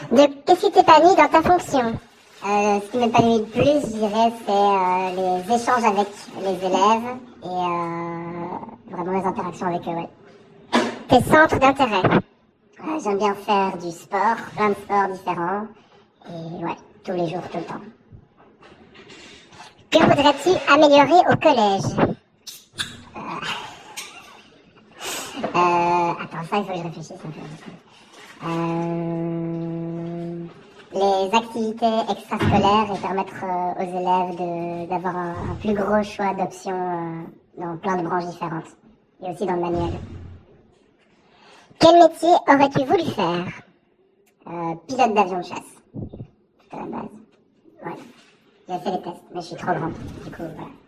Qu'est-ce qui t'épanouit dans ta fonction? Ce qui m'épanouit le plus, je dirais, c'est les échanges avec les élèves et vraiment les interactions avec eux, ouais. Tes centres d'intérêt? J'aime bien faire du sport, plein de sports différents, et ouais, tous les jours, tout le temps. Que voudrais-tu améliorer au collège? Attends, ça, il faut que je réfléchisse un peu. Les activités extrascolaires et permettre aux élèves d'avoir un plus gros choix d'options dans plein de branches différentes. Et aussi dans le manuel. Quel métier aurais-tu voulu faire? Pilote d'avion de chasse. C'était la base. Ouais. J'ai fait les tests, mais je suis trop grande. Du coup, voilà.